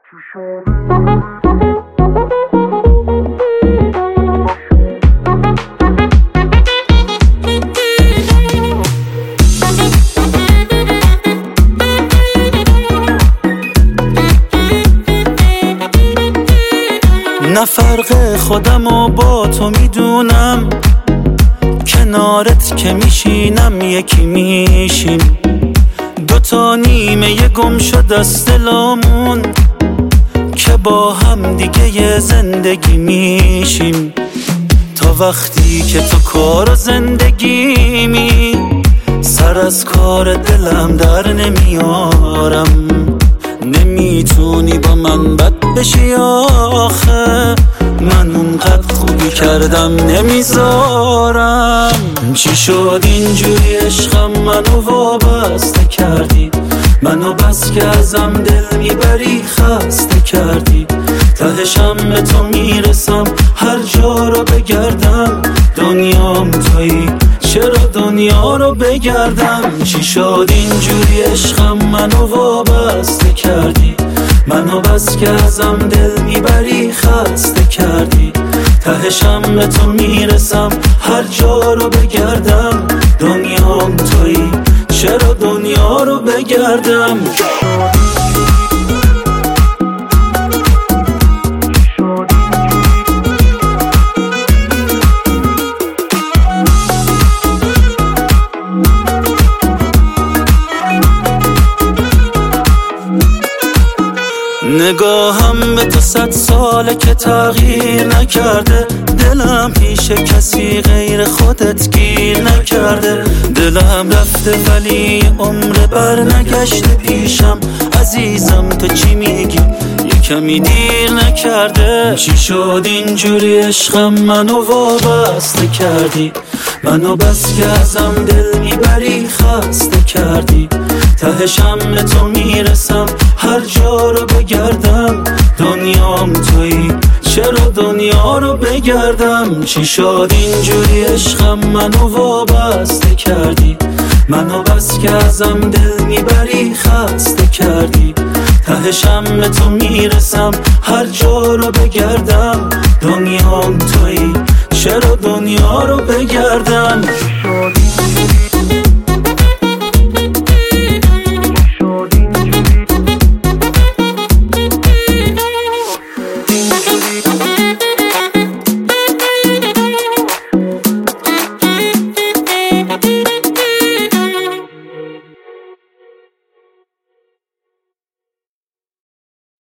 نه فرق خودمو با تو میدونم، کنارت که میشینم یکی میشیم، دوتا نیمه گم شده از دلامون که با هم دیگه یه زندگی میشیم. تا وقتی که تو کار و زندگیمی، سر از کار دلم در نمیارم. نمیتونی با من بد بشی آخه، من اونقدر خوبی کردم نمیذارم. چی شد اینجوری عشقم منو وابسته کردی، منو بس که ازم دل میبری خسته کردی. تهشم به تو میرسم هر جا رو بگردم، دنیام تویی چرا دنیا رو بگردم. چی شد اینجوری عشقم منو وابسته کردی، منو بس که ازم دل میبری خسته کردی. تهشم به تو میرسم هر جا رو بگردم، دنیام تویی چرا دنیا رو بگردم. نگاهم به تو 100 ساله که تغییر نکرده، دلم پیش کسی غیر خودت گیر نکرده. دلم رفته ولی عمر بر نگشته پیشم، عزیزم تو چی میگی یه کمی دیر نکرده. چی شد اینجوری عشقم منو وابسته کردی، منو بس که ازم دل میبری خسته کردی. تهشم به تو میرسم هر جا رو بگردم، دنیام تویی چرا دنیا رو بگردم. چی شد اینجوری عشقم منو وابسته کردی، منو بس که ازم دل میبری خسته کردی. تهشم به تو میرسم هر جا رو بگردم، دنیام تویی چرا دنیا رو بگردم.